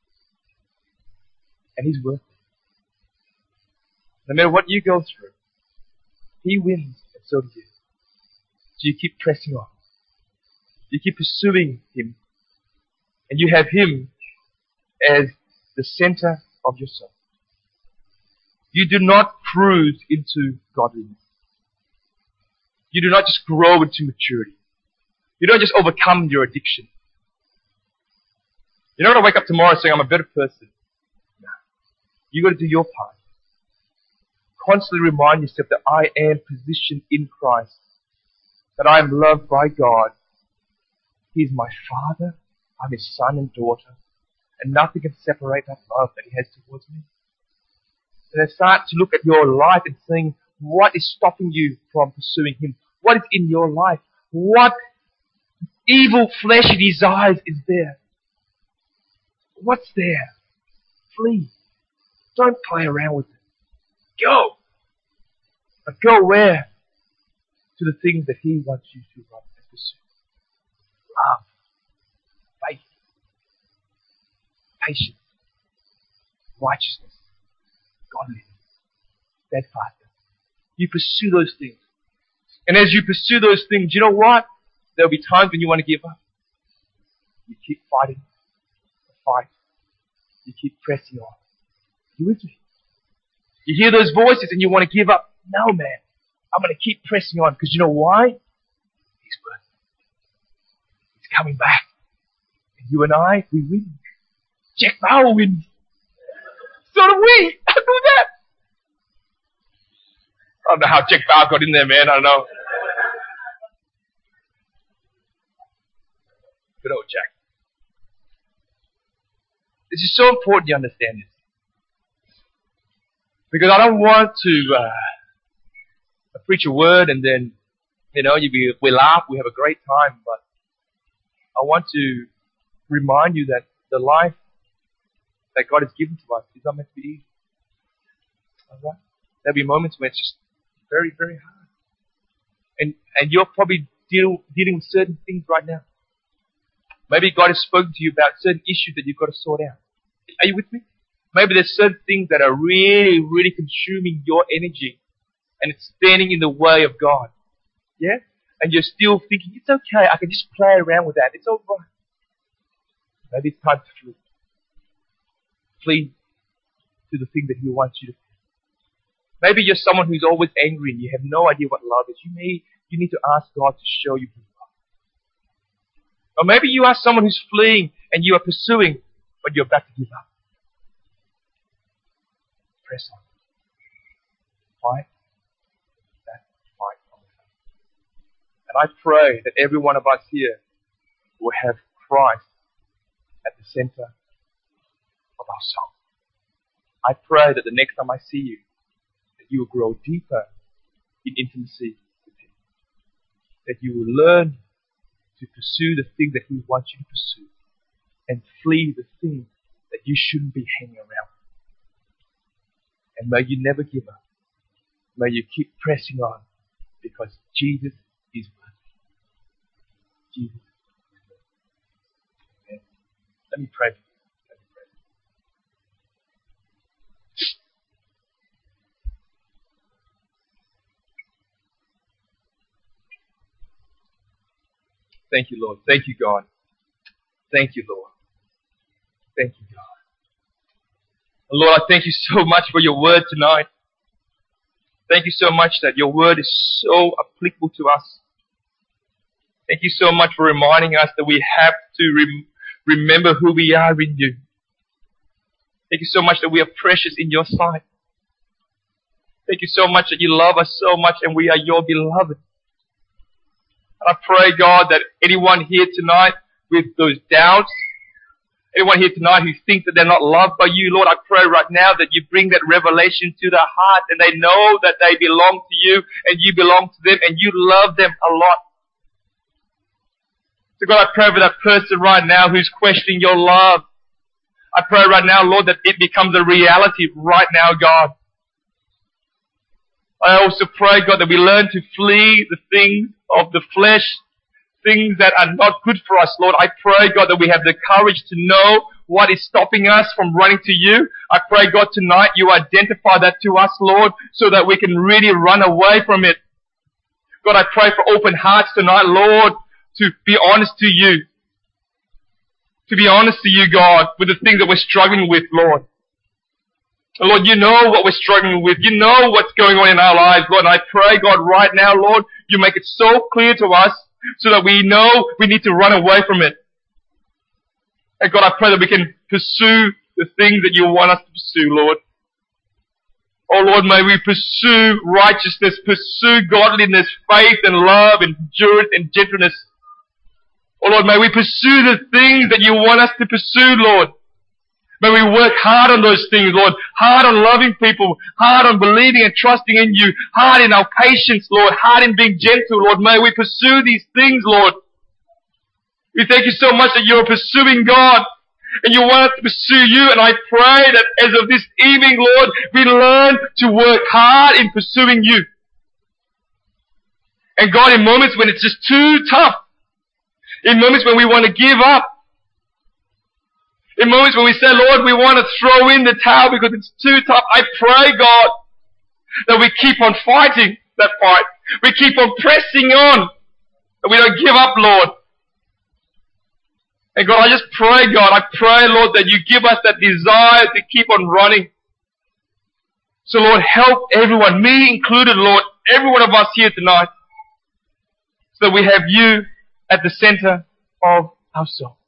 And He's worth it. No matter what you go through, He wins, and so do you. So you keep pressing on. You keep pursuing Him. And you have Him as the center of your soul. You do not cruise into godliness. You do not just grow into maturity. You don't just overcome your addiction. You're not going to wake up tomorrow saying, I'm a better person. No. You've got to do your part. Constantly remind yourself that I am positioned in Christ. That I am loved by God. He is my Father. I'm His son and daughter. And nothing can separate that love that He has towards me. And then start to look at your life and saying, what is stopping you from pursuing Him? What is in your life? What evil fleshy desires is there? What's there? Flee. Don't play around with it. Go. But go where? To the things that He wants you to run and pursue. Love. Faith. Patience. Righteousness. Godliness. Steadfastness. You pursue those things. And as you pursue those things, you know what? There'll be times when you want to give up. You keep fighting the fight. You keep pressing on. You with me? You hear those voices and you want to give up. No, man. I'm going to keep pressing on because you know why? He's worth it. He's coming back. And you and I, we win. Jack Bauer wins. So do we. How do that? I don't know how Jack Bauer got in there, man. I don't know. Good old Jack. This is so important you understand this. Because I don't want to uh, preach a word and then, you know, you be, we laugh, we have a great time, but I want to remind you that the life that God has given to us is not meant to be easy. Alright? There'll be moments when it's just very, very hard. And and you're probably deal, dealing with certain things right now. Maybe God has spoken to you about certain issues that you've got to sort out. Are you with me? Maybe there's certain things that are really, really consuming your energy and it's standing in the way of God. Yeah? And you're still thinking, it's okay, I can just play around with that. It's all right. Maybe it's time to flee. Flee to the thing that He wants you to flee. Maybe you're someone who's always angry and you have no idea what love is. You may, you need to ask God to show you His love. Or maybe you are someone who's fleeing and you are pursuing, but you're about to give up. Press on. Fight that fight on the faith. And I pray that every one of us here will have Christ at the center of our soul. I pray that the next time I see you, that you will grow deeper in intimacy with Him. That you will learn to pursue the thing that He wants you to pursue and flee the thing that you shouldn't be hanging around with. And may you never give up. May you keep pressing on because Jesus is worth it. Jesus is worth it. Amen. Let me pray for you. Let me pray. Thank you, Lord. Thank you, God. Thank you, Lord. Thank you, God. Lord, I thank you so much for your word tonight. Thank you so much that your word is so applicable to us. Thank you so much for reminding us that we have to rem- remember who we are in you. Thank you so much that we are precious in your sight. Thank you so much that you love us so much and we are your beloved. And I pray, God, that anyone here tonight with those doubts, anyone here tonight who thinks that they're not loved by you, Lord, I pray right now that you bring that revelation to their heart and they know that they belong to you and you belong to them and you love them a lot. So God, I pray for that person right now who's questioning your love. I pray right now, Lord, that it becomes a reality right now, God. I also pray, God, that we learn to flee the things of the flesh, things that are not good for us, Lord. I pray, God, that we have the courage to know what is stopping us from running to you. I pray, God, tonight you identify that to us, Lord, so that we can really run away from it. God, I pray for open hearts tonight, Lord, to be honest to you. To be honest to you, God, with the things that we're struggling with, Lord. Lord, you know what we're struggling with. You know what's going on in our lives, Lord. And I pray, God, right now, Lord, you make it so clear to us so that we know we need to run away from it. And God, I pray that we can pursue the things that you want us to pursue, Lord. Oh Lord, may we pursue righteousness, pursue godliness, faith and love, endurance and gentleness. Oh Lord, may we pursue the things that you want us to pursue, Lord. May we work hard on those things, Lord. Hard on loving people. Hard on believing and trusting in you. Hard in our patience, Lord. Hard in being gentle, Lord. May we pursue these things, Lord. We thank you so much that you're pursuing God. And you want us to pursue you. And I pray that as of this evening, Lord, we learn to work hard in pursuing you. And God, in moments when it's just too tough, in moments when we want to give up, in moments when we say, Lord, we want to throw in the towel because it's too tough, I pray, God, that we keep on fighting that fight. We keep on pressing on. That we don't give up, Lord. And God, I just pray, God, I pray, Lord, that you give us that desire to keep on running. So, Lord, help everyone, me included, Lord, every one of us here tonight, so that we have you at the center of our soul.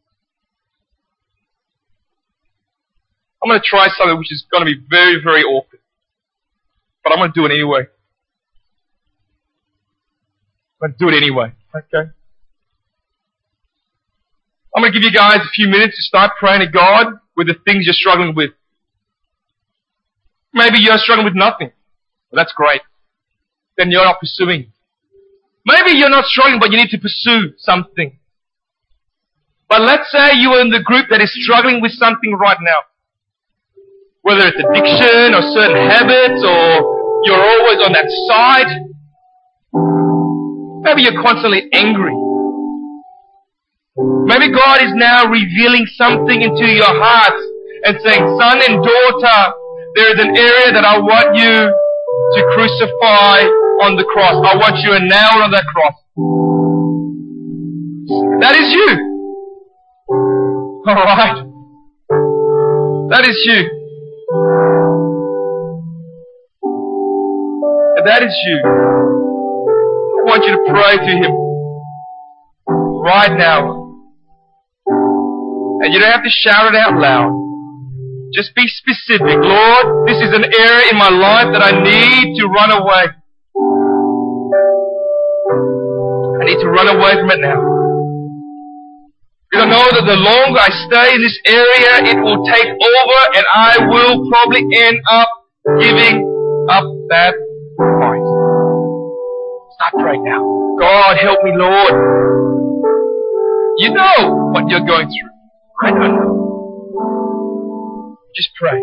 I'm going to try something which is going to be very, very awkward. But I'm going to do it anyway. I'm going to do it anyway. Okay? I'm going to give you guys a few minutes to start praying to God with the things you're struggling with. Maybe you're struggling with nothing. Well, that's great. Then you're not pursuing. Maybe you're not struggling, but you need to pursue something. But let's say you are in the group that is struggling with something right now. Whether it's addiction or certain habits or you're always on that side. Maybe you're constantly angry. Maybe God is now revealing something into your heart and saying, son and daughter, there is an area that I want you to crucify on the cross. I want you to nail on that cross. That is you. Alright. That is you. If that is you, I want you to pray to Him right now. And you don't have to shout it out loud. Just be specific. Lord, this is an area in my life that I need to run away. I need to run away from it now. Because I know that the longer I stay in this area, it will take over and I will probably end up giving up that fight. Start praying now. God, help me, Lord. You know what you're going through. I don't know. Just pray.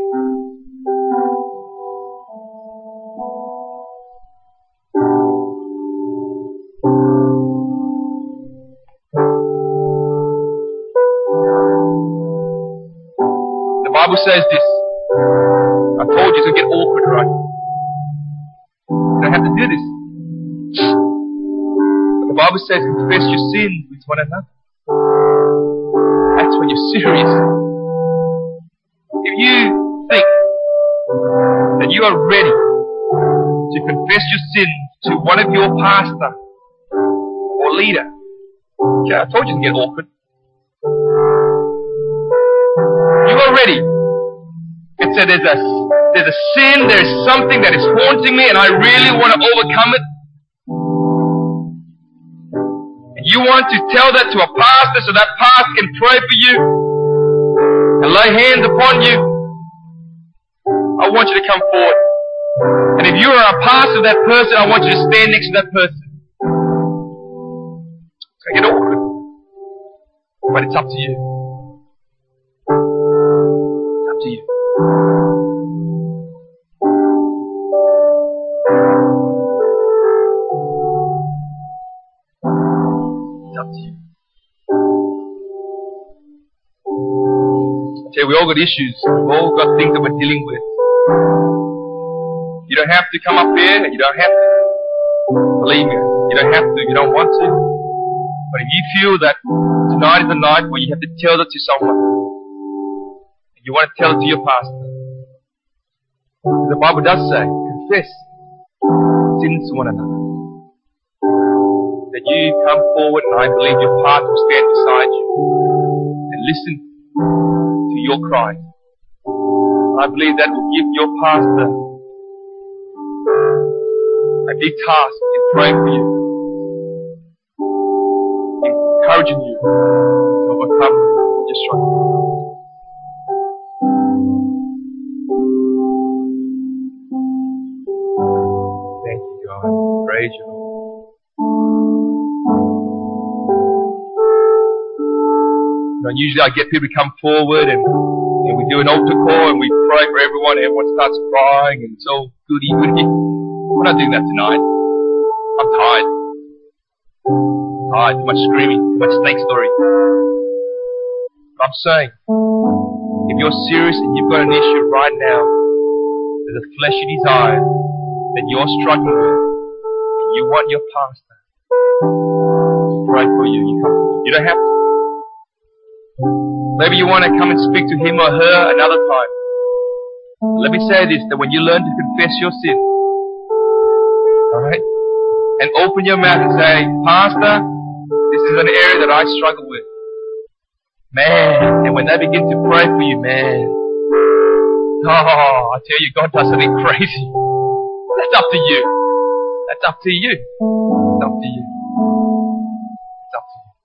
The Bible says this. I told you to get awkward, right? You don't have to do this. But the Bible says confess your sin with one another. That's when you're serious. If you think that you are ready to confess your sin to one of your pastor or leader, okay, I told you to get awkward. You are ready. It said there's a, there's a sin, there's something that is haunting me and I really want to overcome it. You want to tell that to a pastor so that pastor can pray for you and lay hands upon you. I want you to come forward. And if you are a pastor of that person, I want you to stand next to that person. It's going to get awkward. But it's up to you. It's up to you. Okay, we all got issues. We've all got things that we're dealing with. You don't have to come up here and you don't have to. Believe me, you don't have to, you don't want to. But if you feel that tonight is the night where you have to tell it to someone, and you want to tell it to your pastor, the Bible does say, confess sins to one another. That you come forward and I believe your pastor will stand beside you and listen to your cry. I believe that will give your pastor a big task in praying for you, encouraging you to overcome your struggle. Praise you, Lord. You know, usually I get people to come forward and, and we do an altar call and we pray for everyone. Everyone starts crying and it's all goody goody. We're not doing that tonight. I'm tired. I'm tired. Too much screaming. Too much snake story. But I'm saying, if you're serious and you've got an issue right now, there's a fleshy desire that you're struggling with, and you want your pastor to pray for you, you come. You don't have to. Maybe you want to come and speak to him or her another time. Let me say this, that when you learn to confess your sin, alright, and open your mouth and say, Pastor, this is an area that I struggle with. Man, and when they begin to pray for you, man, oh, I tell you, God does something crazy. That's up to you. That's up to you. It's up to you. It's up to you.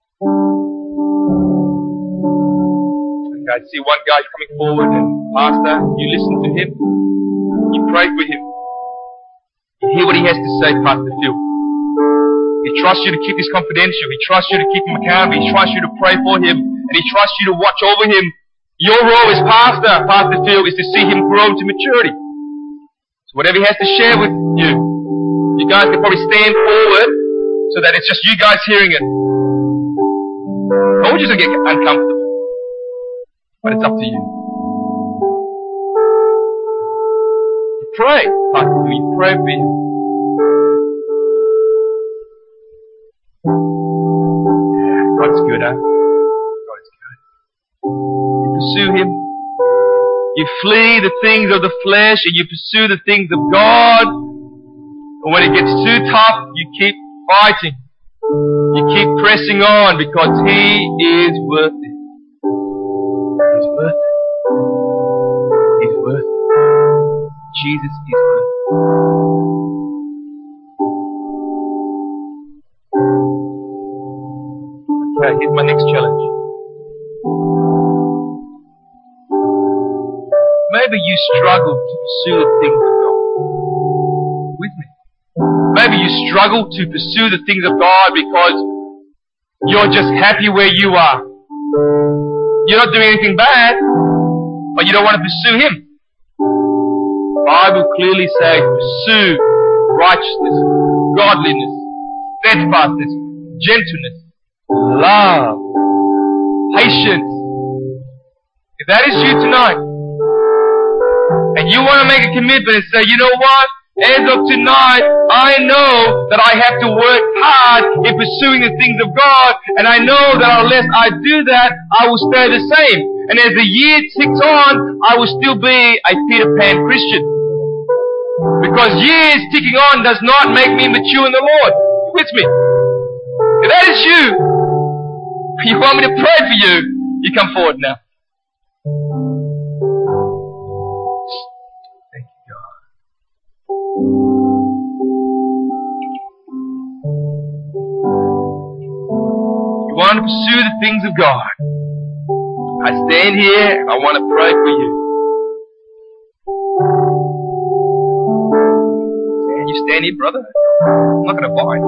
Okay, I see one guy coming forward and, Pastor, you listen to him. You pray for him. You hear what he has to say, Pastor Phil. He trusts you to keep this confidential. He trusts you to keep him accountable. He trusts you to pray for him. And he trusts you to watch over him. Your role as pastor, Pastor Phil, is to see him grow to maturity. So whatever he has to share with you, you guys can probably stand forward so that it's just you guys hearing it. I want you to get uncomfortable. But it's up to you. You pray, Pastor Phil. You pray for him. God's good, huh? Pursue him. You flee the things of the flesh and you pursue the things of God. And when it gets too tough, you keep fighting. You keep pressing on because he is worth it. He's worth it. He's worth it. Jesus is worth it. Okay, here's my next challenge. Maybe you struggle to pursue the things of God. With me. Maybe you struggle to pursue the things of God because you're just happy where you are. You're not doing anything bad, but you don't want to pursue Him. The Bible clearly says pursue righteousness, godliness, steadfastness, gentleness, love, patience. If that is you tonight, and you want to make a commitment and say, you know what? As of tonight, I know that I have to work hard in pursuing the things of God, and I know that unless I do that, I will stay the same. And as the year ticks on, I will still be a Peter Pan Christian. Because years ticking on does not make me mature in the Lord. You with me? If that is you, you want me to pray for you, you come forward now. You want to pursue the things of God. I stand here and I want to pray for you. And you stand here, brother. I'm not going to bite.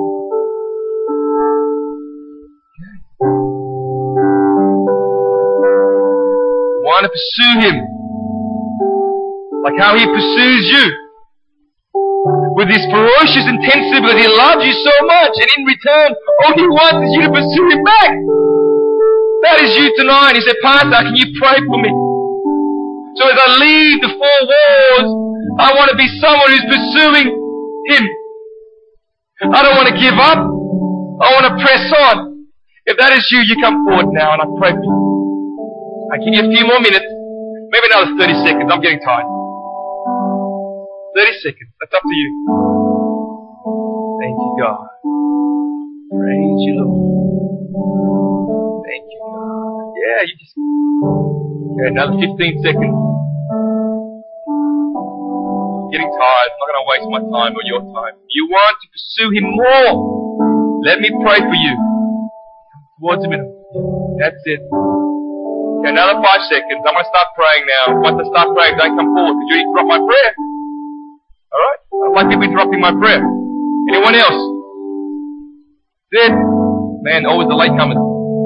You want to pursue Him like how He pursues you. With this ferocious intensity because He loves you so much, and in return, all He wants is you to pursue Him back. That is you tonight. He said, Pastor, can you pray for me? So as I leave the four walls, I want to be someone who's pursuing Him. I don't want to give up. I want to press on. If that is you, you come forward now and I pray for you. I give you a few more minutes, maybe another thirty seconds. I'm getting tired. thirty seconds. That's up to you. Thank you, God. Praise you, Lord. Thank you, God. Yeah, you just... Okay, another fifteen seconds. I'm getting tired. I'm not going to waste my time or your time. You want to pursue Him more. Let me pray for you. Towards Him. That's it. Okay, another five seconds. I'm going to start praying now. Once I start praying, don't come forward because you need to drop my prayer. Alright? I don't like people interrupting my prayer. Anyone else? Then, man, always the latecomers.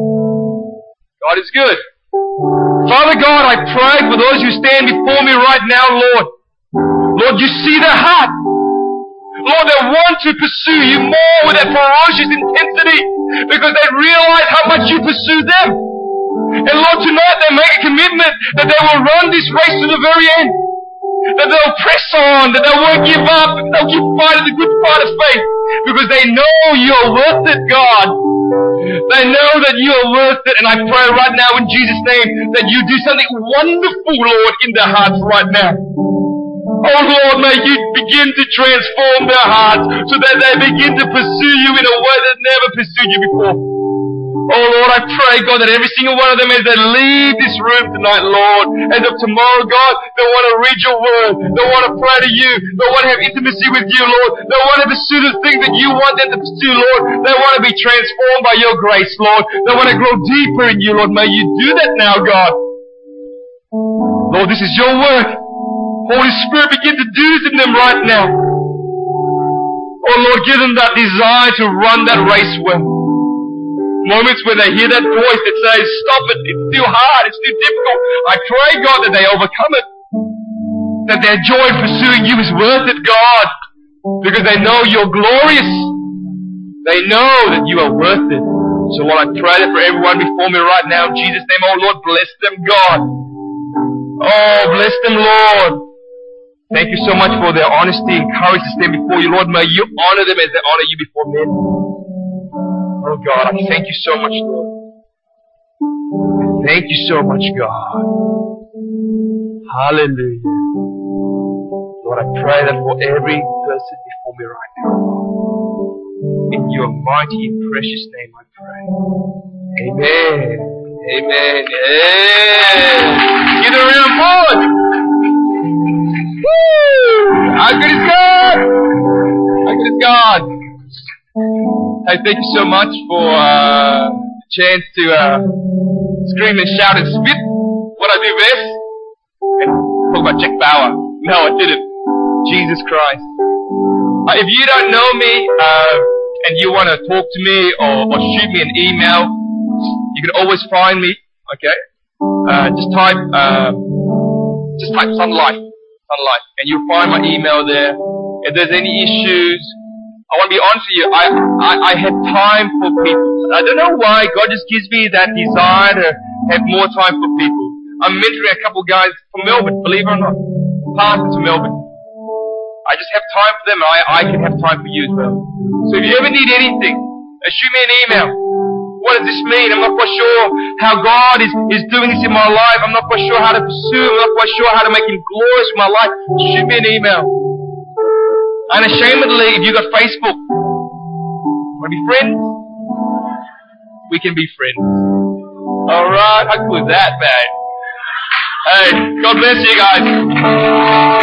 God is good. Father God, I pray for those who stand before me right now, Lord. Lord, you see their heart. Lord, they want to pursue you more with that ferocious intensity because they realize how much you pursue them. And Lord, tonight they make a commitment that they will run this race to the very end. That they'll press on, that they won't give up, that they'll keep fighting the good fight of faith because they know you're worth it, God. They know that you are worth it, and I pray right now in Jesus' name that you do something wonderful, Lord, in their hearts right now. Oh Lord, may you begin to transform their hearts so that they begin to pursue you in a way that never pursued you before. Oh Lord, I pray, God, that every single one of them as they leave this room tonight, Lord, as of tomorrow, God, they want to read your word, they want to pray to you, they want to have intimacy with you, Lord, they want to pursue the things that you want them to pursue, Lord, they want to be transformed by your grace, Lord, they want to grow deeper in you, Lord. May you do that now, God. Lord, this is your word. Holy Spirit, begin to do this in them right now. Oh Lord, give them that desire to run that race well. Moments when they hear that voice that says, stop it, it's too hard, it's too difficult. I pray, God, that they overcome it. That their joy in pursuing you is worth it, God. Because they know you're glorious. They know that you are worth it. So Lord, I pray that for everyone before me right now, in Jesus' name, oh Lord, bless them, God. Oh, bless them, Lord. Thank you so much for their honesty and courage to stand before you, Lord. May you honor them as they honor you before men. Oh God, I thank you so much, Lord. Thank you so much, God. Hallelujah. Lord, I pray that for every person before me right now, Lord. In your mighty and precious name I pray. Amen. Amen. Yeah. Give them a round of applause. Woo! How good is God? How good is God? Hey, thank you so much for uh, the chance to uh, scream and shout and spit what I do best. And talk about Jack Bauer. No, I didn't. Jesus Christ. Uh, if you don't know me uh, and you want to talk to me or, or shoot me an email, you can always find me. Okay, uh, just type uh, just type sunlight, sunlight, and you'll find my email there. If there's any issues, I want to be honest with you, I, I, I have time for people. I don't know why, God just gives me that desire to have more time for people. I'm mentoring a couple guys from Melbourne, believe it or not. Pastors from Melbourne. I just have time for them, and I, I can have time for you as well. So if you ever need anything, uh, shoot me an email. What does this mean? I'm not quite sure how God is, is doing this in my life. I'm not quite sure how to pursue Him. I'm not quite sure how to make Him glorious in my life. Shoot me an email. Unashamedly, if you got Facebook, want to be friends? We can be friends. Alright, how cool is that, man? Hey, God bless you guys.